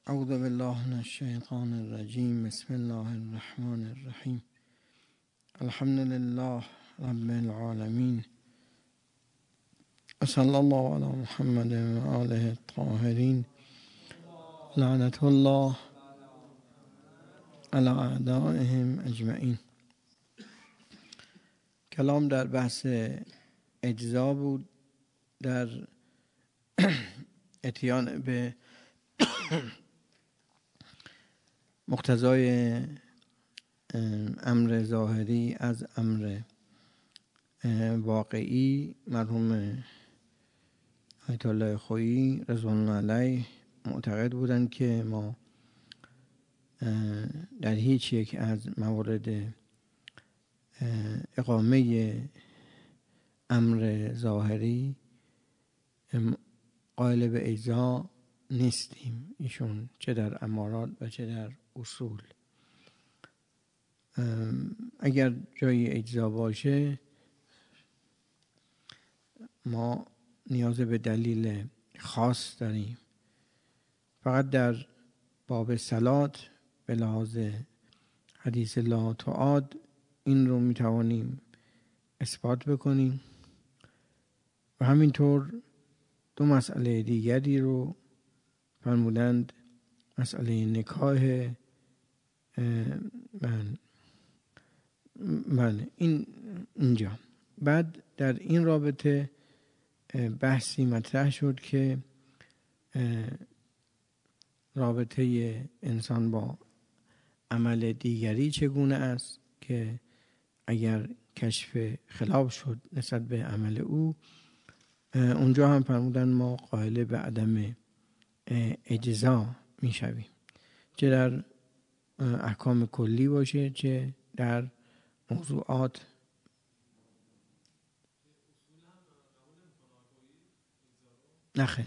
اعوذ بالله من الشیطان الرجیم. بسم الله الرحمن الرحیم. الحمد لله رب العالمین و صلی الله علی محمد و آله الطاهرین. لعنت الله علی اعدائهم اجمعین. کلام در بحث اجزا بود، در اتیان به مقتضای امر ظاهری از امر واقعی. مرحوم آیت الله خویی رضوان الله علیه معتقد بودند که ما در هیچ یک از موارد اقامه امر ظاهری قائل به اجزا نیستیم، ایشون چه در امارات و چه در اصول. اگر جای اجزا باشه ما نیاز به دلیل خاص داریم. فقط در باب صلات به لحاظ حدیث لا تعاد این رو میتوانیم اثبات بکنیم و همینطور دو مسئله دیگری رو فرمودند. مسئله نکاح بله اینجا. بعد در این رابطه بحثی مطرح شد که رابطه انسان با عمل دیگری چگونه است که اگر کشف خلاف شد نسبت به عمل او، اونجا هم فرمودن ما قائل به عدم اجزا میشویم، چه در احکام کلی باشه چه در موضوعات. نخه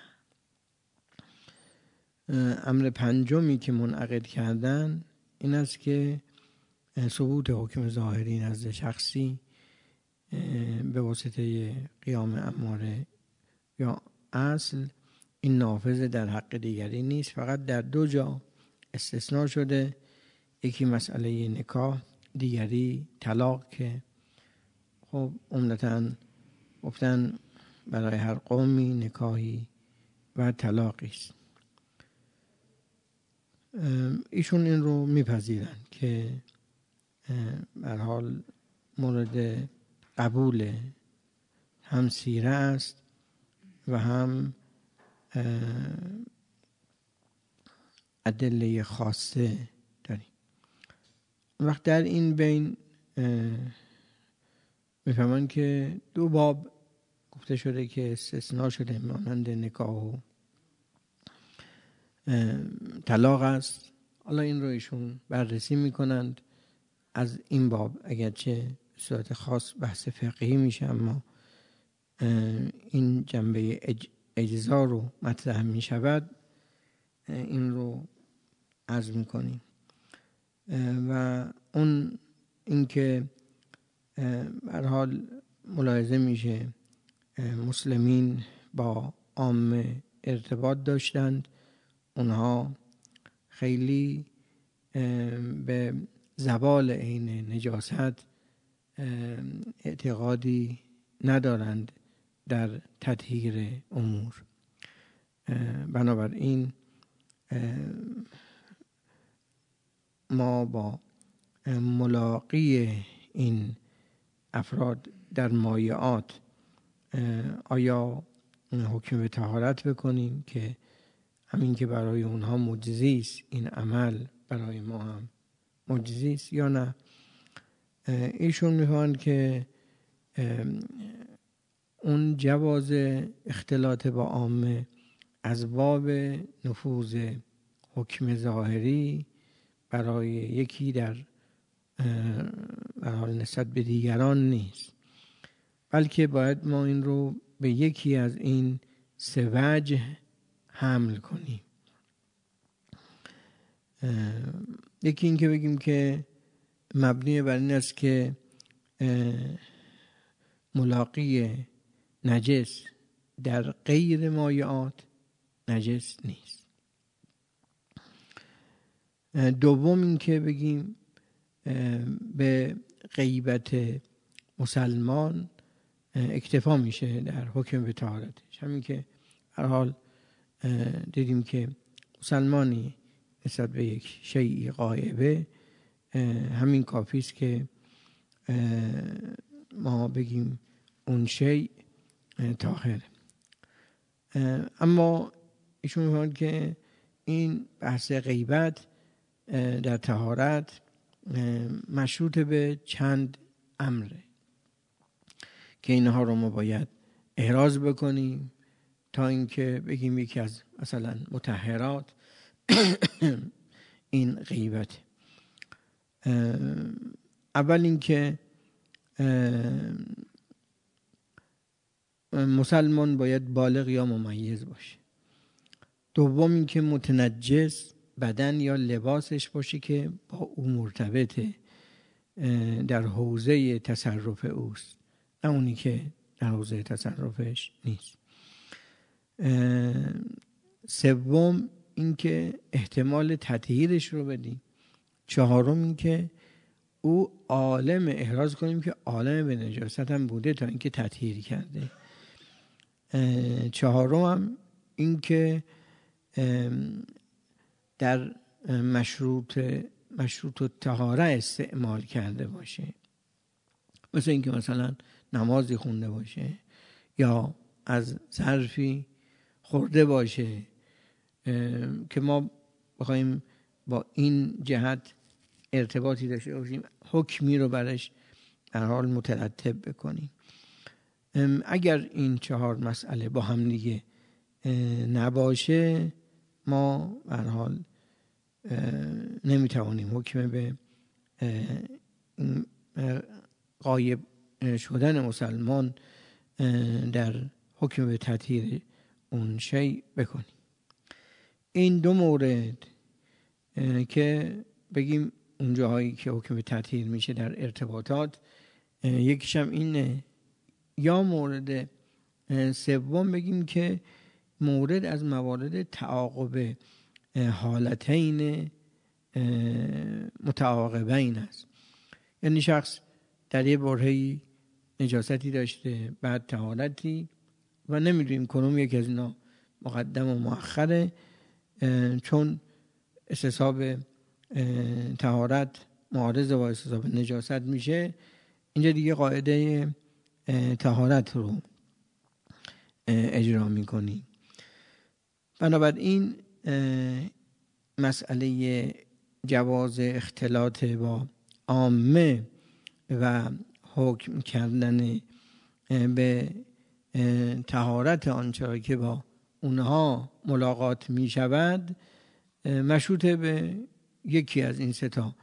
امر پنجمی که منعقد کردن این است که ثبوت حکم ظاهری نزد شخصی به واسطه قیام اماره یا اصل این نافذ در حق دیگری نیست. فقط در دو جا استثناء شده، یکی مسئله نکاح، دیگری طلاق، که خب عمدتاً گفتن برای هر قومی نکاحی و طلاقی است. ایشون این رو میپذیرن که به هر حال مورد قبول هم سیره است و هم ادله خاصه داریم. وقت در این بین میفهمن که دو باب گفته شده که استثناء شده، مانند نکاح و طلاق است. حالا این رو ایشون بررسی میکنند از این باب، اگرچه به صورت خاص بحث فقهی میشه، اما این جنبه اجزا رو مطرح میشود، این رو عرض میکنیم. و اون اینکه به هر حال ملاحظه میشه مسلمین با عامه ارتباط داشتند، اونها خیلی به زوال عین نجاست اعتقادی ندارند در تطهیر امور. بنابراین ما با ملاقی این افراد در مایعات آیا حکم به طهارت بکنیم که همین که برای اونها معجزه است این عمل برای ما هم معجزه است یا نه؟ ایشون میگن که اون جواز اختلاط با عامه از باب نفوذ حکم ظاهری برای یکی در حال نسبت به دیگران نیست، بلکه باید ما این رو به یکی از این سه وجه حمل کنیم. یکی این که بگیم که مبنی بر این است که ملاقی نجس در غیر مایعات نجس نیست. دوم این که بگیم به غیبت مسلمان اکتفا میشه در حکم به طهارتش. همین که هر حال دیدیم که مسلمانی نسبت به یک شیئی غایبه همین کافی است که ما بگیم اون شیء طاهره. اما ایشون میگن که این بحث غیبت در طهارت مشروط به چند امره که اینها رو ما باید احراز بکنیم تا اینکه بگیم یکی از مثلا مطهرات این غیبت. اول اینکه مسلمان باید بالغ یا ممیز باشه. دوم اینکه متنجس بدن یا لباسش باشه که با او مرتبطه، در حوزه تصرف اوست، نه اونی که در حوزه تصرفش نیست. سوم اینکه احتمال تطهیرش رو بدیم. چهارم اینکه او عالم، احراز کنیم که عالم به نجاست هم بوده تا اینکه تطهیر کرده. چهارم هم اینکه در مشروط طهاره استعمال کرده باشه، مثل اینکه مثلا نمازی خونده باشه یا از ظرفی خورده باشه که ما بخوایم با این جهت ارتباطی داشته باشیم، حکمی رو برش در حال مترتب بکنیم. اگر این چهار مسئله با هم دیگه نباشه ما به هر حال نمیتوانیم حکم به غایب شدن مسلمان در حکم به تطهیر اون شیء بکنیم. این دو مورد که بگیم اون جاهایی که حکم به تطهیر میشه در ارتباطات، یکیش هم اینه. یا مورد سوم بگیم که مورد از موارد تعاقب حالتین متعاقبین است. یعنی شخص در یه برهه‌ای نجاستی داشته بعد طهارتی و نمیدونیم کنون یکی از اینا مقدم و مؤخره، چون استصحاب طهارت معارض با استصحاب نجاست میشه، اینجا دیگه قاعده طهارت رو اجرا میکنی. بنابراین مسئله جواز اختلاط با عامه و حکم کردن به طهارت آنچه که با اونها ملاقات می شود مشروط به یکی از این سه تا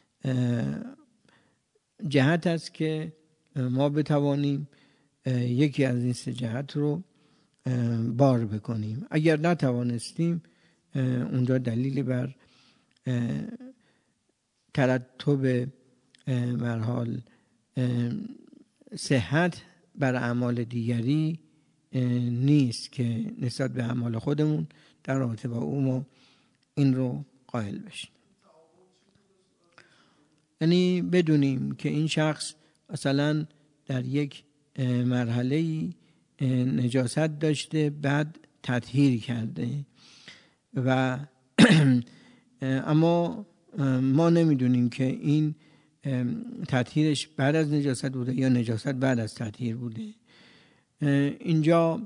جهت است که ما بتوانیم یکی از این سه جهت رو بار بکنیم. اگر نتوانستیم اونجا دلیلی بر ترتب به هر حال صحت بر اعمال دیگری نیست که نسبت به اعمال خودمون در رابطه با او ما این رو قائل بشیم. یعنی بدونیم که این شخص مثلا در یک مرحله‌ای نجاست داشته بعد تطهیر کرده و اما ما نمیدونیم که این تطهیرش بعد از نجاست بوده یا نجاست بعد از تطهیر بوده. اینجا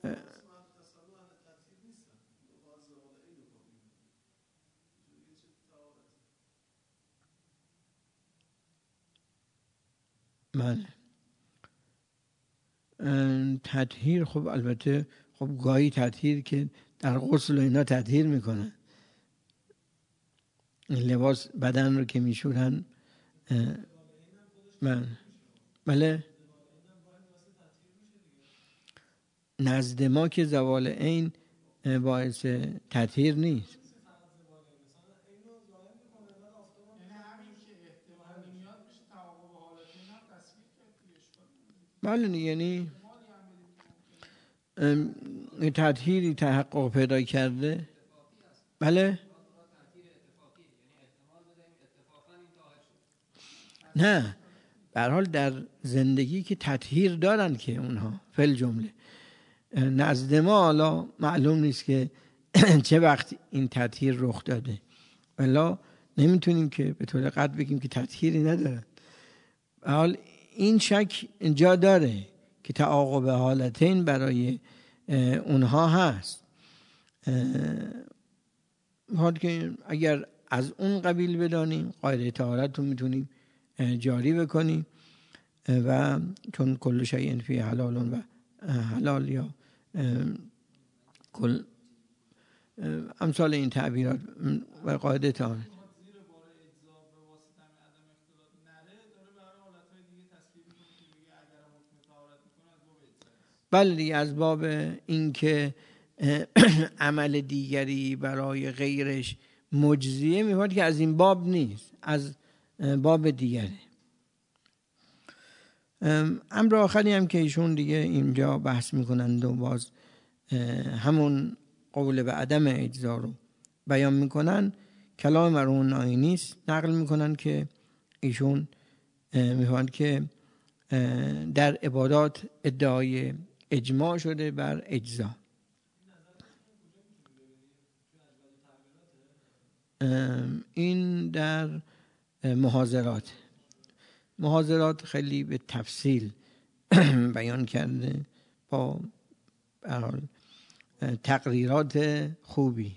بله تطهیر، خب البته خب گاهی تطهیر که در غسل و اینا تطهیر میکنن، لباس بدن رو که میشورن. بله نزد ما که زوال عین باعث تطهیر نیست. بله یعنی تطهیری تحقق پیدا کرده. بله نه به هر حال در زندگی که تطهیر دارن که اونها فل جمله نزد ما حالا معلوم نیست که چه وقت این تطهیر رخ داده، ولی نمیتونیم که به طور قطع بگیم که تطهیری ندارن. حال این شک جا داره که تعاقب حالتین برای اونها هست. حال که اگر از اون قبیل بدانیم قاعده طهارت رو میتونیم جاری بکنیم و چون کل شیء فی حلال و حلال یا کل امثال این تعبیرات و قاعده طهارت بله دیگه از باب این که عمل دیگری برای غیرش مجزیه میفهمد که از این باب نیست، از باب دیگره. امر آخری هم که ایشون دیگه اینجا بحث میکنند و باز همون قول به عدم اجزا رو بیان میکنن، کلام مرحوم نائینی است نقل میکنن که ایشون میفهمند که در عبادات ادعای اجماع شده بر اجزا. این در محاضرات خیلی به تفصیل بیان کرده با تقریرات خوبی.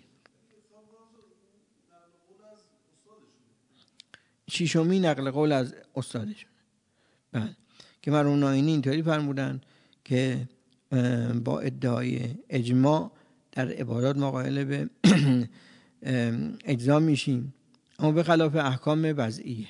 ششمی نقل قول از استادشون بله که مرحوم نائینی اینطوری فرمودن که با ادعای اجماع در عبادات مقایله به اجزا میشیم، اما به خلاف احکام وضعیه.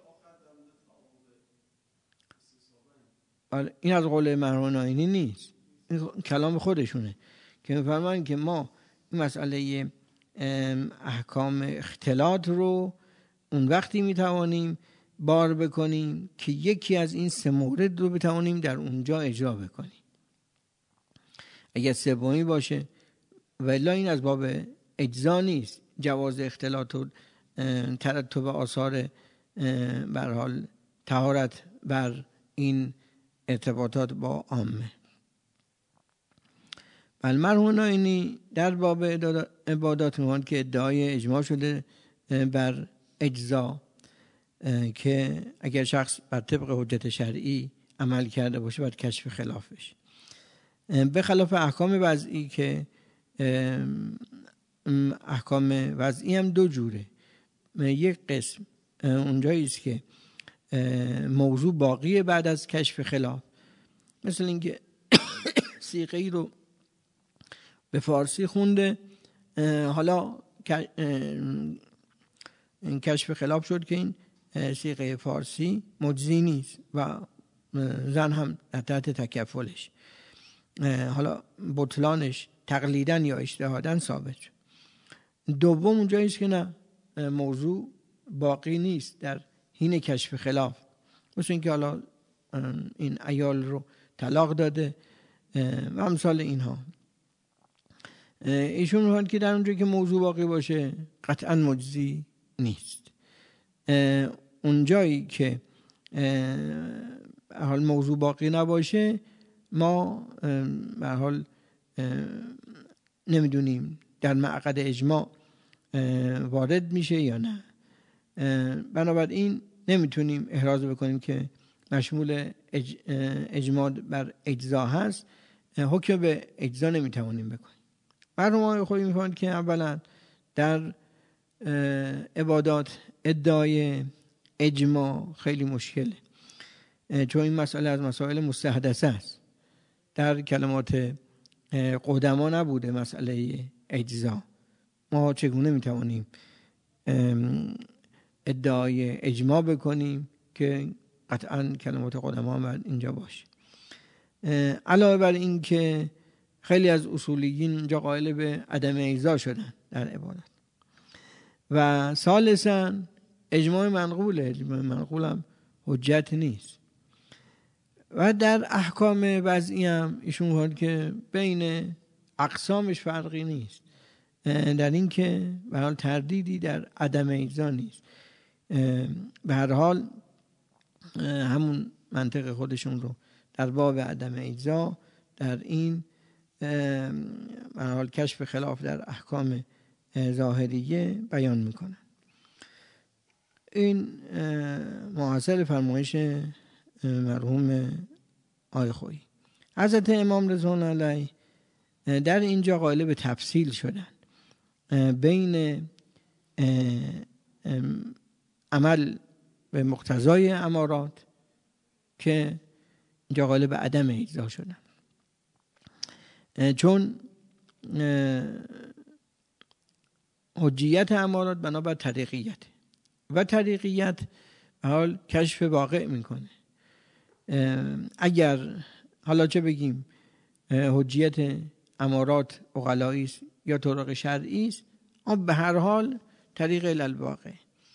این از قول مرحوم نائینی نیست، این کلام خودشونه که میفرمایند که ما این مسئله احکام اختلاط رو اون وقتی میتوانیم بار بکنیم که یکی از این سه مورد رو بتوانیم در اونجا اجرا بکنیم. اگر سومی باشه ولی این از باب اجزا نیست، جواز اختلاط و ترتب آثار به هر حال طهارت بر این ارتباطات با عامه. بل مرحوم نائینی در باب عبادات می‌گویند که ادعای اجماع شده بر اجزا که اگر شخص بر طبق حجت شرعی عمل کرده باشه باید کشف خلافش، به خلاف احکام وضعی که احکام وضعی هم دو جوره. یک قسم اونجایی است که موضوع باقیه بعد از کشف خلاف، مثل اینکه صیغه‌ای رو به فارسی خونده، حالا این کشف خلاف شد که این صیغه فارسی مجزی نیست و زن هم تحت تکفلش، حالا بطلانش تقلیداً یا اجتهاداً ثابت شد. دوم اونجایی است که نه، موضوع باقی نیست در حین کشف خلاف، مثل اینکه حالا این عیال رو طلاق داده و امثال اینها. ایشون میگن که در اونجایی که موضوع باقی باشه قطعاً مجزی نیست. اونجایی که حال موضوع باقی نباشه ما به حال نمیدونیم در معقد اجماع وارد میشه یا نه. بنابراین نمیتونیم احراز بکنیم که مشمول اجماع بر اجزا هست، حکم به اجزا نمیتوانیم بکنیم. برنامه خودی میفهمند که اولا در عبادات ادعای اجماع خیلی مشکله، چون این مسئله از مسائل مستحدثه است. در کلمات قدما نبوده مسئله اجزا. ما چگونه میتوانیم ادعای اجماع بکنیم که قطعا کلمات قدما باید اینجا باشه. علاوه بر این که خیلی از اصولیین اینجا قائل به عدم اجزا شدن در عبادت. و ثالثاً اجماع منقول هم حجت نیست. و در احکام وضعی هم ایشون گفت که بین اقسامش فرقی نیست، در این که به حال تردیدی در عدم اجزا نیست. به هر حال همون منطق خودشون رو در باب عدم اجزا در این به حال کشف خلاف در احکام ظاهریه بیان میکنن. این معاصر فرمایش مرحوم آقای خویی. حضرت امام رضوان علیه در اینجا قائل به تفصیل شدن بین عمل به مقتضای امارات که اینجا قائل به عدم اجزا شدن، چون حجیت امارات بنابر طریقیت و طریقیت حال کشف واقع میکنه. اگر حالا چه بگیم حجیت امارات عقلایی است یا طرق شرعی است، اما به هر حال طریق الالواقع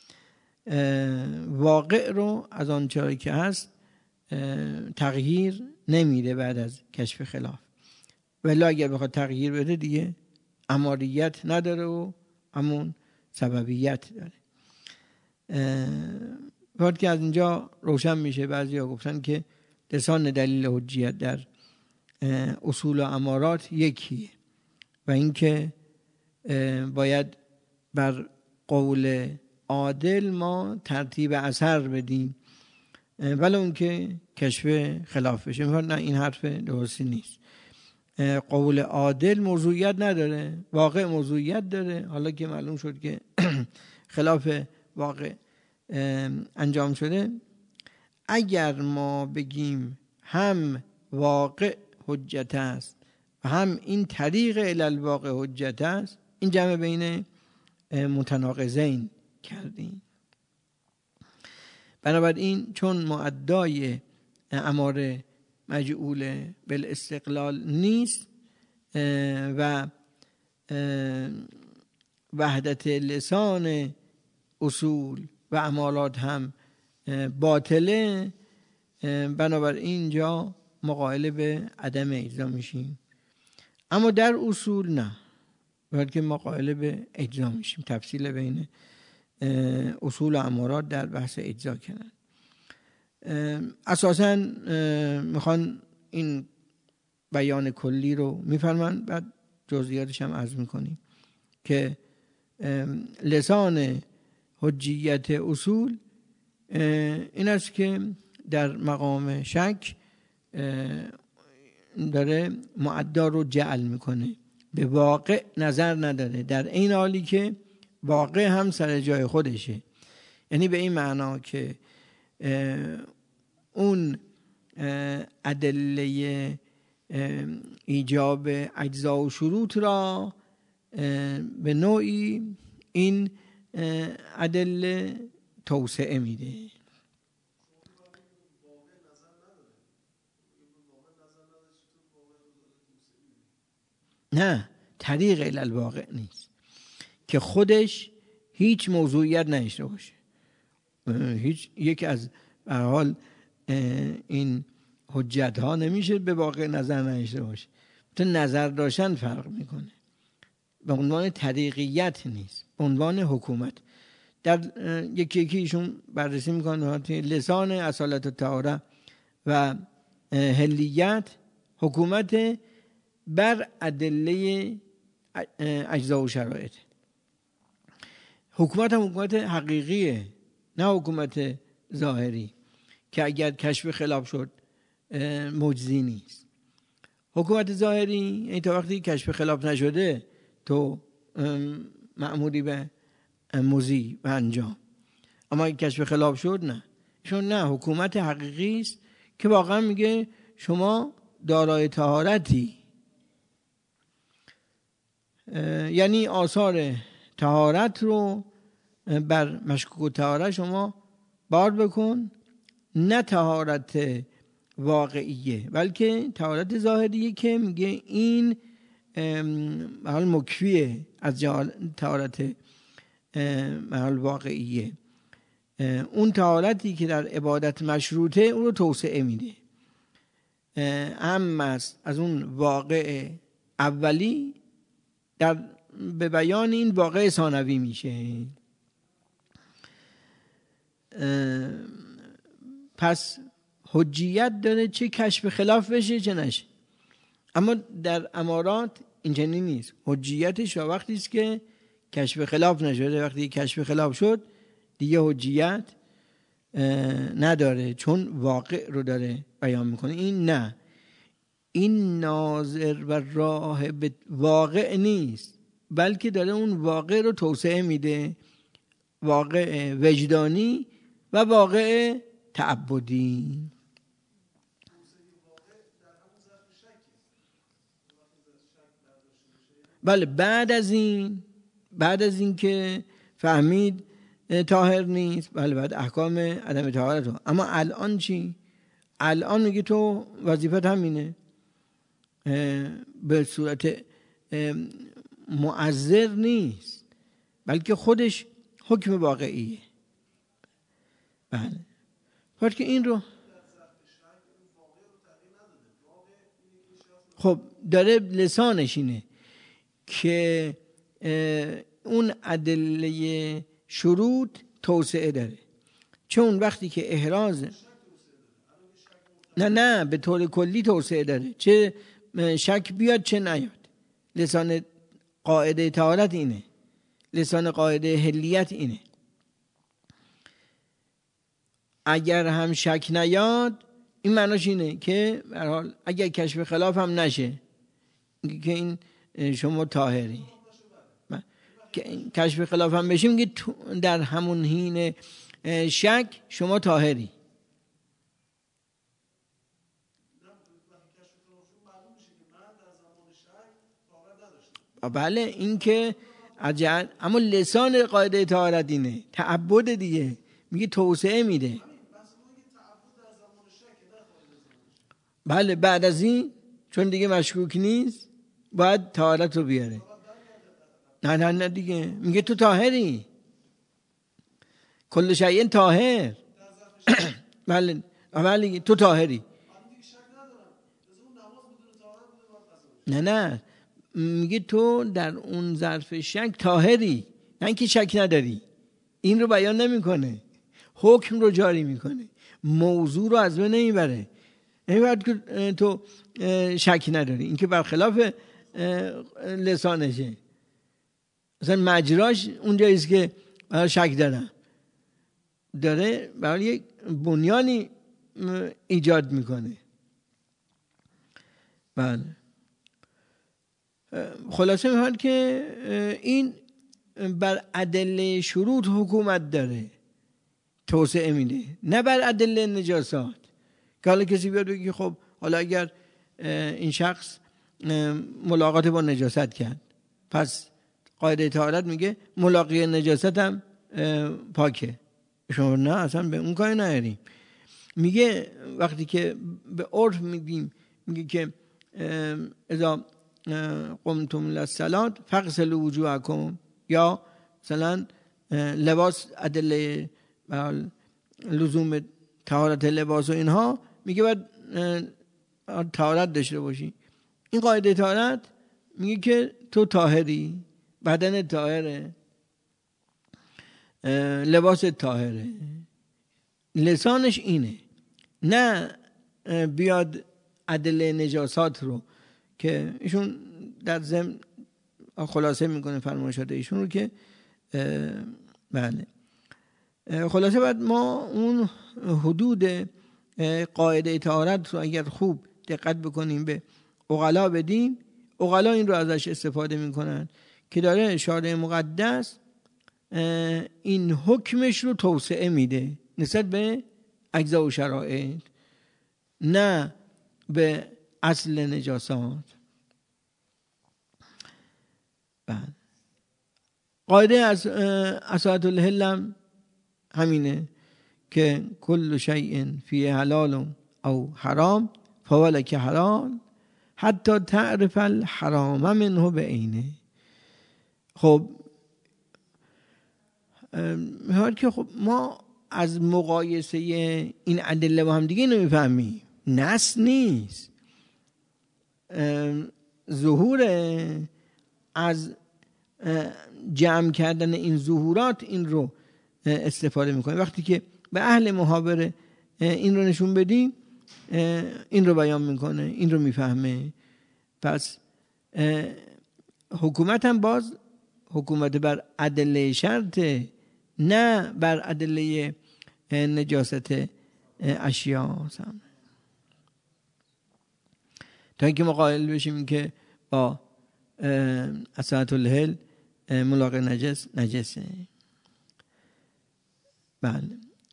واقع رو از آن چیزی که هست تغییر نمیده بعد از کشف خلاف. ولی اگر بخواد تغییر بده دیگه اماریت نداره و همون سببیت داره. وقتی که از اینجا روشن میشه، بعضیا گفتن که لسان دلیل حجیت در اصول و امارات یکیه و اینکه باید بر قول عادل ما ترتیب اثر بدیم ولی اون که کشف خلاف بشه. نه، این حرف درستی نیست. قول عادل موضوعیت نداره، واقع موضوعیت داره. حالا که معلوم شد که خلاف واقع انجام شده، اگر ما بگیم هم واقع حجت است و هم این طریق الالواقع حجت است، این جمع بین متناقضین کردیم. بنابراین چون معدای اماره مجعول بالاستقلال نیست و وحدت لسان اصول و امارات هم باطله، بنابراین اینجا مقایل به عدم اجزا میشیم. اما در اصول نه، بلکه مقایل به اجزا میشیم. تفصیل بین اصول و امارات در بحث اجزا کنن. اساساً میخوان این بیان کلی رو میفرمان، بعد جزئیاتش هم عرض میکنیم که لسان حجیت اصول این است که در مقام شک داره معدا رو جعل میکنه، به واقع نظر نداره، در این حالی که واقع هم سر جای خودشه. یعنی به این معنا که اون ادله ایجاب اجزا و شروط را به نوعی این ادله توسعه میده. نه، طریق الالواقع نیست که خودش هیچ موضوعیت نداشته باشه. هیچ یک از به حال این حجت ها نمیشه به واقع نظر نداشته باشه. تو نظر داشتن فرق میکنه. به عنوان طریقیت نیست، به عنوان حکومت. در یکی ایشون بررسی میکنه لسان اصالت و طهاره و حلیت حکومت بر ادله اجزا و شرایط. حکومت هم حکومت حقیقیه، نه حکومت ظاهری که اگر کشف خلاف شد مجزی نیست. حکومت ظاهری این تا وقتی کشف خلاف نشده تو مأموری به مضی و انجام. اما اگه کشف خلاف شد نه. چون نه، حکومت حقیقی است که واقعا میگه شما دارای طهارتی، یعنی آثار طهارت رو بر مشکوک طهارت شما بار بکن، نه طهارت واقعیه بلکه طهارت ظاهریه که میگه این حال مکفیه از طهارت حال واقعیه. اون طهارتی که در عبادت مشروطه اون رو توسعه میده، اما از اون واقع اولی در به بیان این واقع ثانوی میشه. پس حجیت داره چه کشف خلاف بشه چه نشه. اما در امارات این چنین نیست. حجیتش وقتی است که کشف خلاف نشده. وقتی کشف خلاف شد دیگه حجیت نداره، چون واقع رو داره بیان میکنه. این نه، این ناظر و راه به واقع نیست، بلکه داره اون واقع رو توسعه میده، واقع وجدانی و واقع تعبدی. بله بعد از این که فهمید طاهر نیست، بله بعد احکام عدم طهارت رو. اما الان چی؟ الان میگه تو وظیفت همینه، به صورت مؤثر نیست، بلکه خودش حکم واقعیه. بله فرض که این رو خب داره لسانش اینه که اون ادله شروط توسعه داره، چون وقتی که احراز نه به طور کلی توسعه داره، چه شک بیاد چه نیاد. لسان قاعده طهارت اینه، لسان قاعده حلیت اینه. اگر هم شک نیاد این معناش اینه که به هر حال اگر کشف خلاف هم نشه که این شما طاهری، کشف خلاف هم بشه میگه در همون حین شک شما طاهری. بله این که عجل، اما لسان قاعده طهارت اینه، تعبد دیگه، میگه توسعه میده. بله بعد از این چون دیگه مشکوک نیست باید طهارت رو بیاره. نه دیگه میگه تو طاهری، کل شیء طاهر. بله تو طاهری. نه میگه تو در اون ظرف شک طاهری، نه اینکه شک نداری. این رو بیان نمیکنه، حکم رو جاری میکنه، موضوع رو از بین نمیبره. نمیبرد که تو شک نداری، این که برخلاف لسانشه. مثلا مجراش اونجاییست که شک داره برای یک بنیانی ایجاد میکنه. بله خلاصه می‌خواد که این بر ادله شروط حکومت داره، توسعه میده، نه بر ادله نجاسات. که حالا کسی بیاد بگه خب حالا اگر این شخص ملاقات با نجاست کرد، پس قاعده طهارت میگه ملاقی نجاست هم پاکه. شما نه، اصلا به اون کاری نداریم. میگه وقتی که به عرف میگیم، میگه که اذا قمتم للصلاة فاغسلوا وجوهکم، یا مثلا لباس ادله لزوم طهارت لباس و اینها، میگه باید طهارت داشته باشی. این قاعده طهارت میگه که تو طاهری، بدن طاهره، لباس طاهره. لسانش اینه، نه بیاد ادله نجاسات رو که ایشون در ضمن خلاصه میکنه فرمایشات ایشون رو که بله خلاصه بعد ما اون حدود قاعده طهارت رو اگر خوب دقت بکنیم به عقلا بدیم، عقلا این رو ازش استفاده میکنن که داره شارع مقدس این حکمش رو توسعه میده نسبت به اجزا و شرایط، نه به اصل نجاسات. بعد قاعده از اساعت الحل همینه که کل شیء فیه حلال او حرام فهو لک حلال حتی تعرف الحرام منه بعینه. خب میگه که خب ما از مقایسه این ادله با هم دیگه نمیفهمیم، نص نیست، ظهور از جمع کردن این ظهورات این رو استفاده میکنه. وقتی که به اهل محاوره این رو نشون بدی این رو بیان میکنه، این رو میفهمه. پس حکومت هم باز حکومت بر ادله شرطه، نه بر ادله نجاست اشیا. تا اینکه ما قائل بشیم که با اساعة الهل ملاقه نجسه. بله.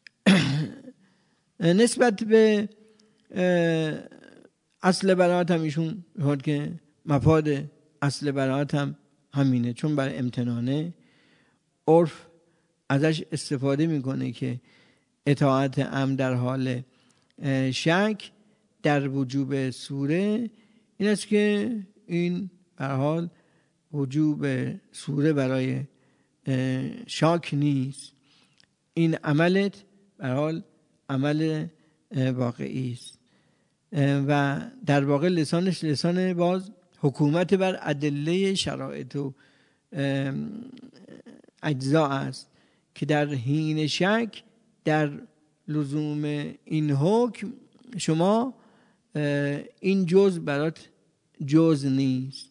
نسبت به اصل برات هم ایشون میگه که مفاد اصل برات هم همینه، چون بر امتنانه عرف ازش استفاده میکنه که اطاعت امر در حال شک در وجوب سوره این است که این به هر حال وجوب سوره برای شاک نیست، این عملت به هر حال عمل واقعی است و در واقع لسانش لسان باز حکومت بر ادله شرایط و اجزا است که در حین شک در لزوم این حکم شما این جز برات جز نیست.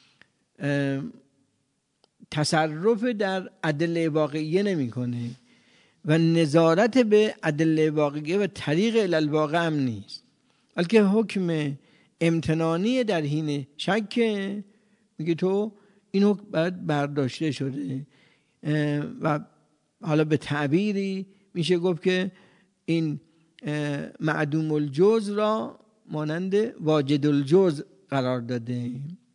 تصرف در ادله واقعیه نمی کنه و نظارت به ادله واقعیه و طریق الالواقع هم نیست، بلکه حکم امتنانی در حین شک میگه تو این حکم باید برداشته شده و حالا به تعبیری میشه گفت که این معدوم الجز را مانند واجد الجز قرار داده.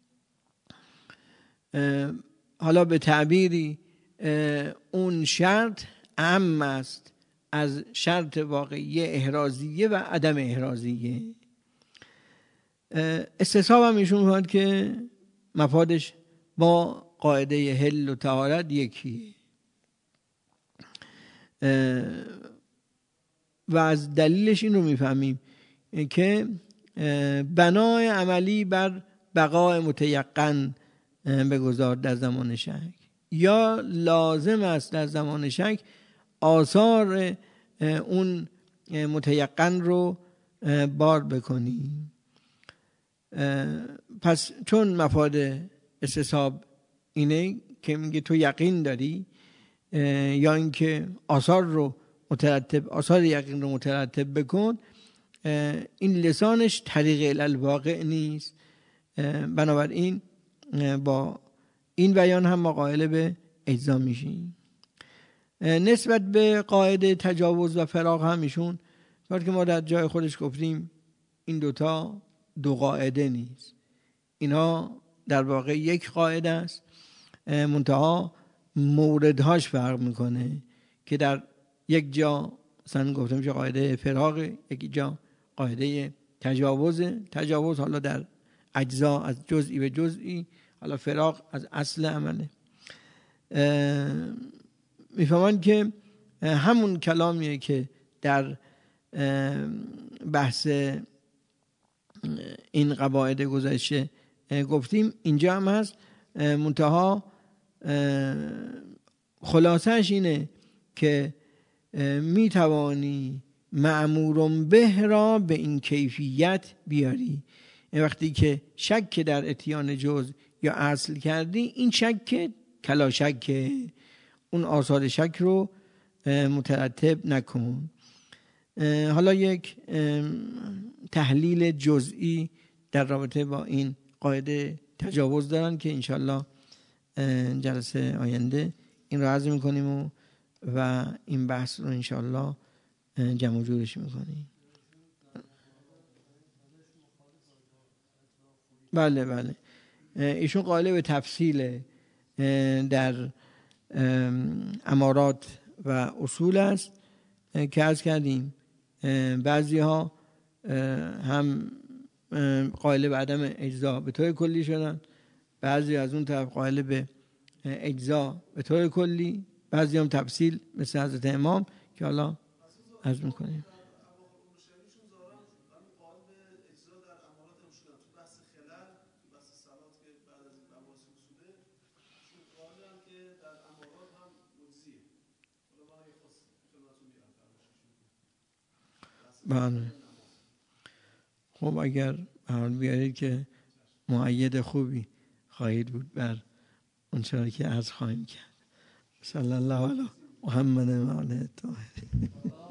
حالا به تعبیری اون شرط اهم است از شرط واقعیه احرازیه و عدم احرازیه. استصحاب هم ایشون میگه که مفادش با قاعده حل و طهارت یکیه و از دلیلش این رو میفهمیم که بنای عملی بر بقای متیقن بگذار در زمان شک، یا لازم است در زمان شک آثار اون متیقن رو بار بکنی. پس چون مفاد استصحاب اینه که میگه تو یقین داری یا اینکه آثار یقین رو مترتب بکن، این لسانش طریق الواقع نیست. بنابراین با این بیان هم ما قائل به اجزا میشیم. نسبت به قاعده تجاوز و فراق همیشون چون که ما در جای خودش گفتیم این دوتا دو قاعده نیست، اینا در واقع یک قاعده است، منتها موردهاش فرق میکنه که در یک جا مثلا گفتم میشه قاعده فراق، یک جا قاعده تجاوز حالا در اجزا از جزئی به جزئی، حالا فراق از اصل عمله. میفهمن که همون کلامیه که در بحث این قواعد گذشته گفتیم اینجا هم هست، منتها خلاصش اینه که میتوانی مأمور به را به این کیفیت بیاری. وقتی که شک در اتیان جز یا اصل کردی، این شک کلا شک، اون آثار شک رو مترتب نکن. حالا یک تحلیل جزئی در رابطه با این قاعده تجاوز دارن که انشالله جلسه آینده این رو عرض میکنیم و این بحث رو انشالله جمع و جورش میکنیم. بله ایشون قائل به تفصیل در امارات و اصول است که عرض کردیم. بعضی ها هم قائل به عدم اجزا به طور کلی شدن، بعضی از اون طرف قائل به اجزا به طور کلی، بعضی هم تفصیل مثل حضرت امام که حالا عرض میکنیم. بله. خب اگر حال بیارید که مؤید خوبی خواهید بود بر اون چرا که عرض خواهیم کرد. صلی الله علی محمد و آله الطاهرین.